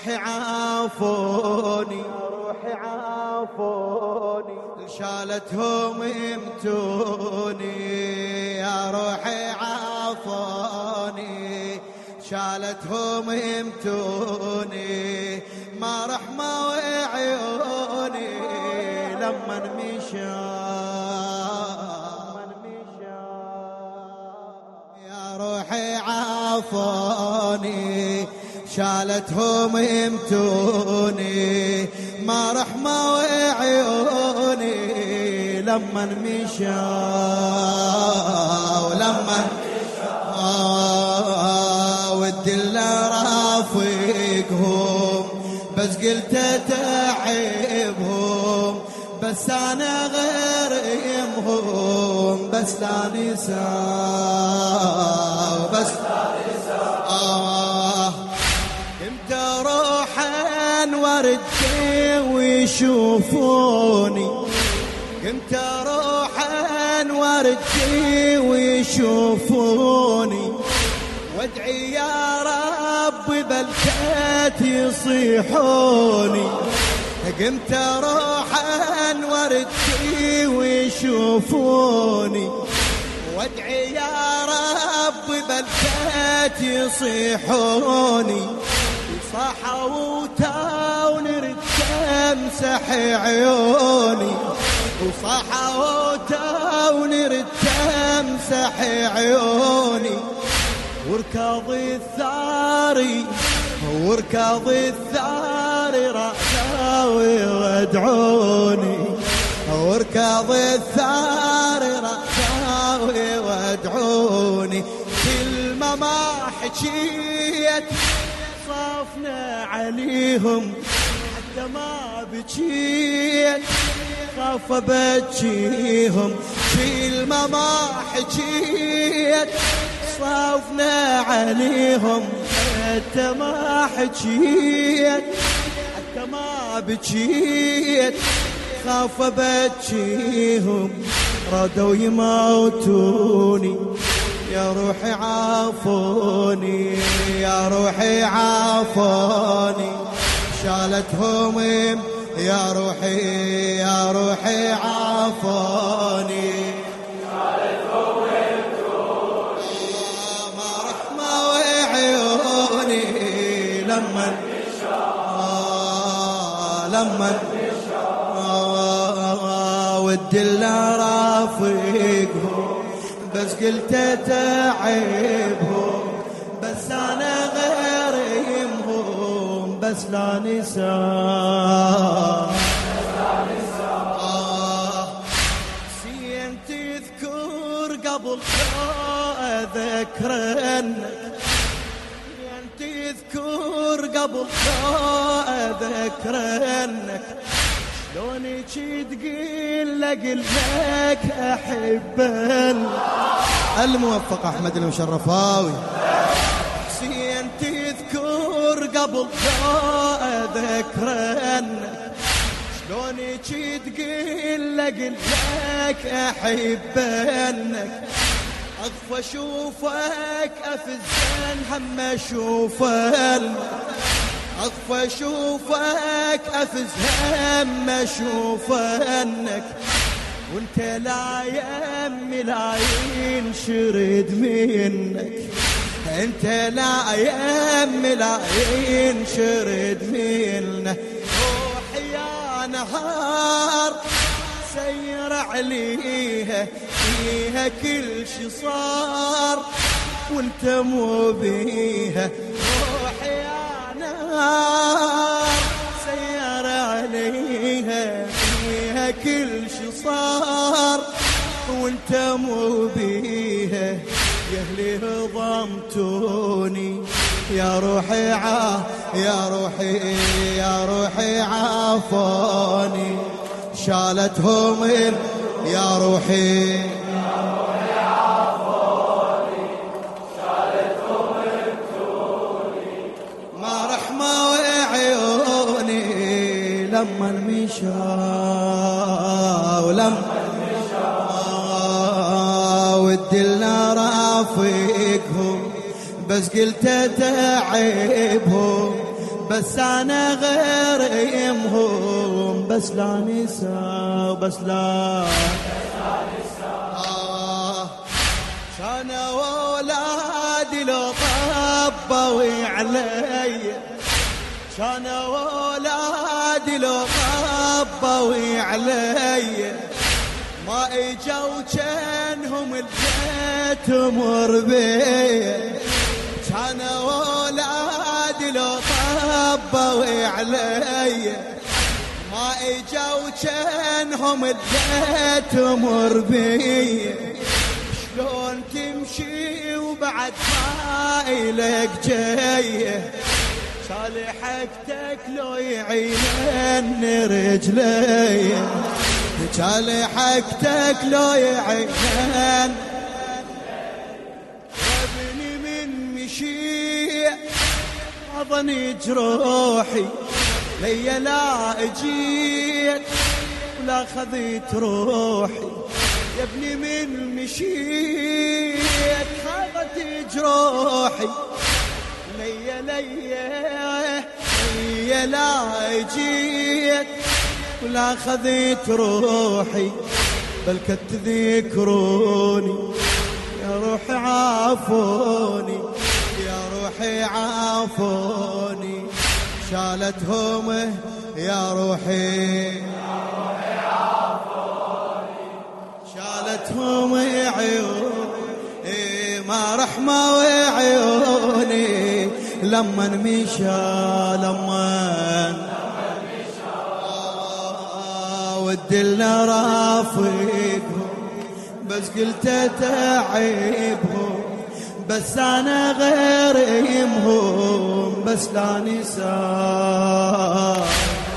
روحي عافوني روحي عافوني شالتهم يمتوني يا روحي عافوني شالتهم يمتوني ما رحمة عيوني لمن مشى يا روحي عافوني شالتهم يمتوني ما رحمة وعيوني لمن مشى ولمن والدلة رافقهم بس قلت تعبهم بس أنا غير يمهم بس لا نساء بس كنت روحا وردي ويشوفوني كنت روحا وردي ويشوفوني وادعي يا رب بلكات يصيحوني قمت روحا وردي ويشوفوني وادعي يا رب بلكات يصيحوني صحوا ونرد تمسح عيوني وصحوا ونرد تمسح عيوني وركض الثاري وركض الثاري رأساوي وادعوني وركض الثاري رأساوي وادعوني كلمة ما حكيت صافنا عليهم حتى ما بكيت خاف بكيهم كلمة ما حكيت صافنا عليهم حتى ما حكيت حتى ما بكيت خاف بكيهم ردوا يموتوني يا روحي عافوني يا روحي عافوني شالتهم يا روحي عافوني شالتهم ما رحمة وعيوني لمن والدلة رافقهم بس قلت تعبهم بس أنا غير يمهم بس لا نساء سين تذكر قبل أذكرنك سين تذكر قبل أذكرنك شلوني تقول لك أحب الموفق أحمد المشرفاوي حسين تذكر قبل أذكرنك شلوني تقول لك أحب أغفى أشوفك أفزن هم أشوفك أغفى أشوفك أفز هم أشوفك وانت لا يمي لا ينشرد منك انت لا يمي لا ينشرد منك روحي يا نهار سير عليها فيها كل شي صار وانت مو بيها روحي يا نهار سير عليها فيها كل شي صار وانت مو بيها يا اهلي هضمتوني يا روحي يا روحي عافوني شالتهم يا روحي عافوني شالتهم يمتوني ما رحمة وعيوني لمن مشى والدلة رافقهم بس قلت تعبهم بس أنا غيرهم بس لا نسى بس لا كانوا أولادي لو طبوا علي كانوا أولادي لو طبوا علي ما اجوا كانهم البيت مر بي كانوا أولادي لو طبوا علي ما اجوا كانهم البيت مر بي شلون تمشي وبعد ما إلك جايه صالحتك لو يعين رجلي صالحتك لو يعين ابني من مشي أظني جروحي لي لا اجيت ولا خذيت روحي يا ابني من مشيت خذت جروحي لي لا اجيت ولا خذيت روحي بل كنت تذكروني يا روحي عافوني يا روحي عافوني شالتهم يا روحي شالتهم عيوني ما رحمة وعيوني لما مشى لما والدلنا رافقهم بس قلت تعيبهم بس أنا غيرهم بس لا نسى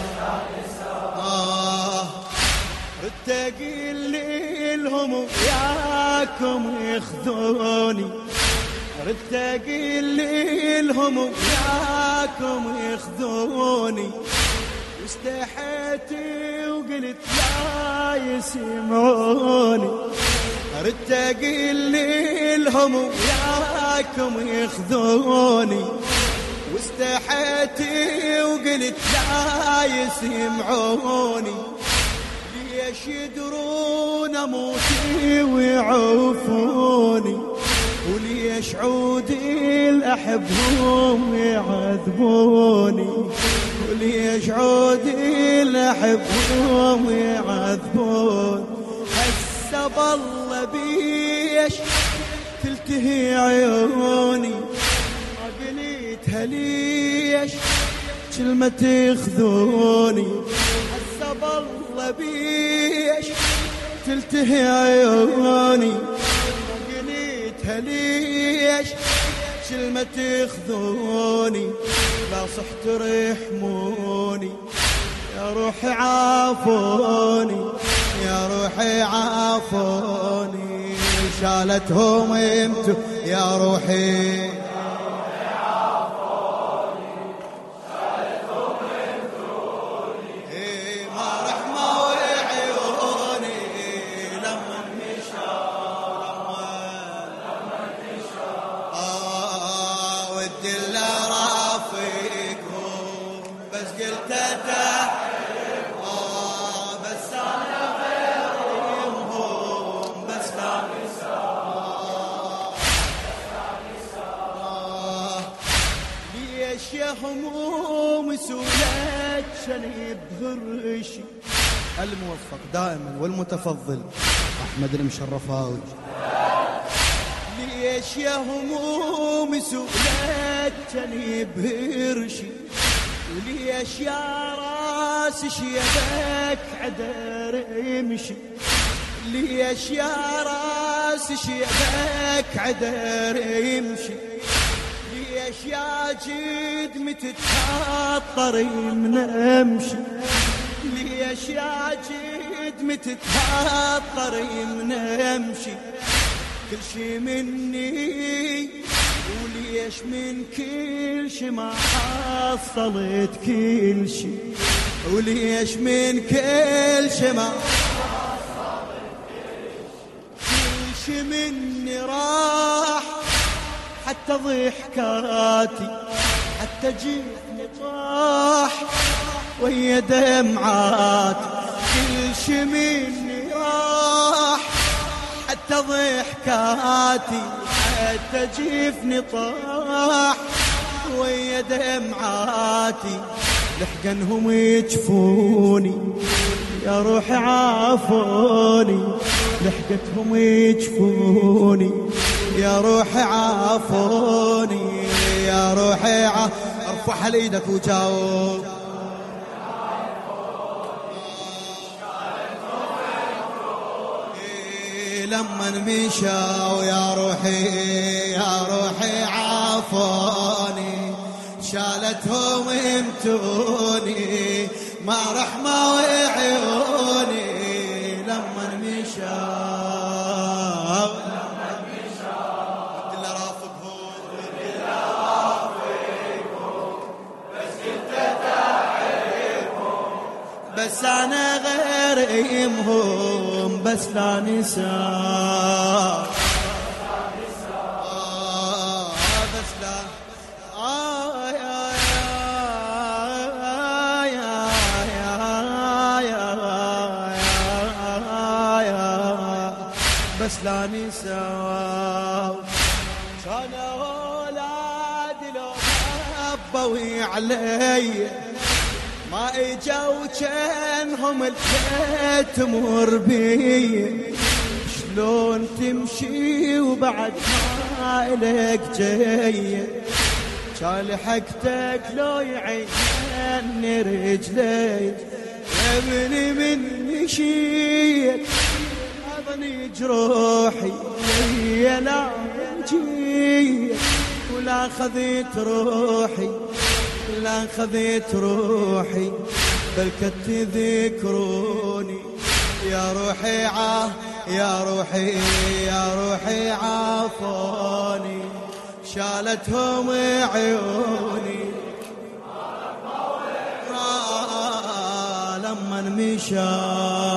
ردت أقول لهم وياكم يخذوني ردت أقول لهم وياكم يخذوني واستحيت وقلت لا يسمعوني ردت أقول لهم وياكم يخذوني واستحيت وقلت لا يسمعوني ليش يدرون موتي ويعوفوني وليش عودي الأحبهم يعذبوني وليش عودي الأحبهم يعذبوني هسه بالله بيش تلتهي عيوني ما قليتها ليش كلمة تخذوني هسه بالله بيش تلتهي عيوني ما قليتها ليش كلمة تخذوني لا صحت رحموني يا روحي عافوني يا روحي عافوني شالتهم امتو يا روحي عافوني شالتهم امتوني ما رحمة وعيوني لما مشى لما مشى والدلة رافقهم بس قلت بس أنا غيرهم بس لا نسى ليش يا هموم سولك شني بهرشي الموفق دائما والمتفضل أحمد المشرفاوي ليش يا هموم سولك شني بهرشي وليش يا راس شيبك عدر يمشي ليش يا راس شيبك عدر يمشي ليش يا جد متتخطر من امشي ليش يا جد متتخطر من امشي كل شي مني وليش من كل شي ما حصلت كل شي وليش من كل شي ما حصلت كل شي مني راح حتى ضحكاتي حتى جيتني ويا دمعات كل شي مني راح، حتى ضحكاتي حتى جفني طاح، ويا دمعاتي لحقنهم يجفوني يا روحي عافوني، لحقتهم يجفوني يا روحي عافوني، يا روحي ارفعها لإيدك وجاوب. لما مشاو يا روحي عافوني، شالتهم امتوني ما رحمة وعيوني، لما مشاو عبد الله رافقهم بس كنت تعبهم، بس انا غير يمهم بس لا نسى، بس لا بس لا نسى. كانوا اولادي لو ربوا علي ما اجوا كانهم البيت تمر بي، شلون تمشي وبعد ما إلك جاي، كان حقتك لو يعيني رجلي، يا ابني من مشيت أظني جروحي يا لا جيت، ولا خذيت روحي لا خذيت روحي بل كنت ذكروني، يا روحي يا روحي عافوني، شالتهم عيوني لما مشى